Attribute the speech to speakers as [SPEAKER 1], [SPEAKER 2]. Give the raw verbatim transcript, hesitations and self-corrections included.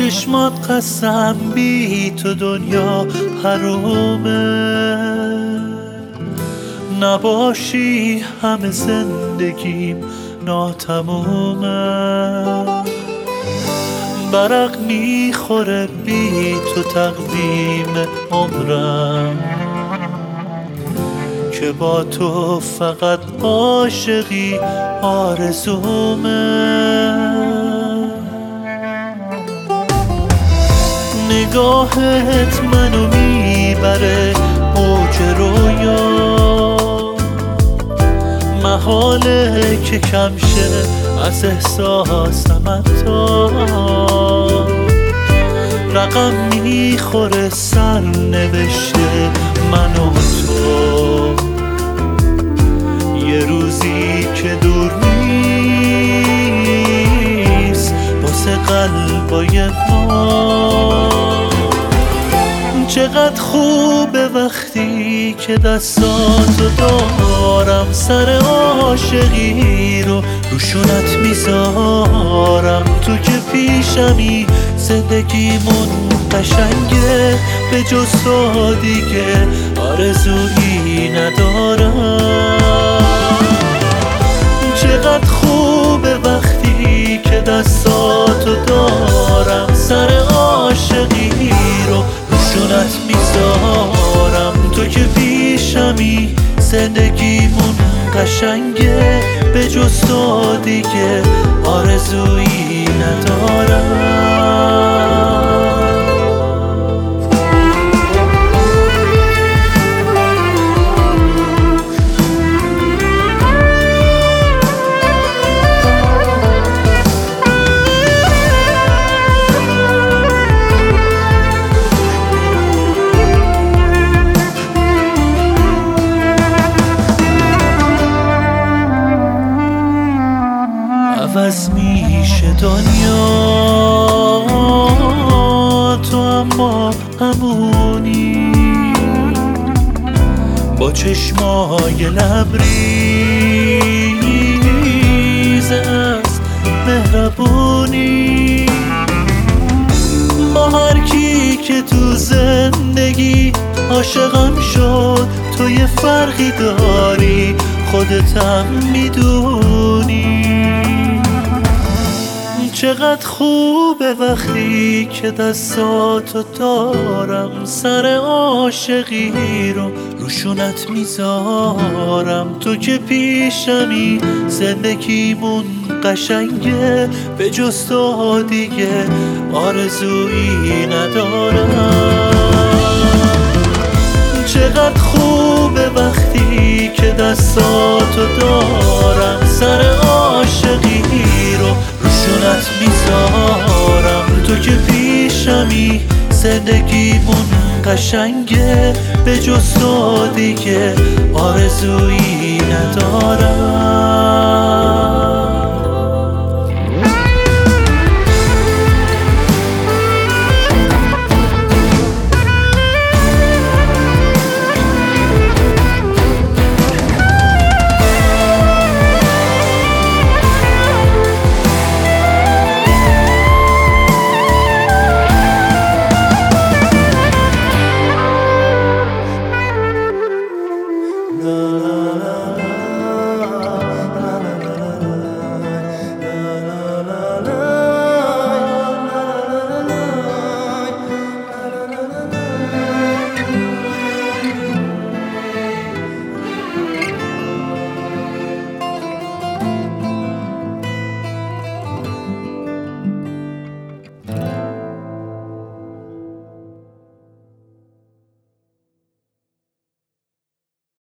[SPEAKER 1] چشمات قسم بی تو دنیا حرومه، نباشی همه زندگیم ناتمومه. برق میخوره بی تو تقویم عمرم، که با تو فقط عاشقی آرزومه. نگاهت منو میبره اوج رویا، محاله که کم شه از احساسم حتی. رقم میخوره سر نوشته من و تو، یه روزی که دور نیست واسه قلبای ما. چقدر خوبه وقتی که دستاتو دارم، سر عاشقی رو روشونت میذارم. تو که پیشمی زندگیمون قشنگه، به جز تو دیگه آرزویی ندارم. چقدر خوبه وقتی که دستاتو دارم، سر عاشقی رو روشونت میذارم. تو که پیشمی زندگیمون قشنگه، به جز تو دیگه آرزویی ندارم. عوض میشه دنیا تو اما همونی، با چشمای لبریز از مهربونی. با هر کی که تو زندگی عاشقم شد، تو یه فرقی داری خودتم میدونی. چقدر خوبه وقتی که دستاتو دارم، سر عاشقی رو روشونت میذارم. تو که پیشمی زندگیمون قشنگه، به جز تو دیگه آرزویی ندارم. چقدر خوبه وقتی که دستاتو دارم، سر عاشقی رو روشونت میذارم. تو که پیشمی زندگیمون قشنگه، به جز تو دیگه آرزویی ندارم.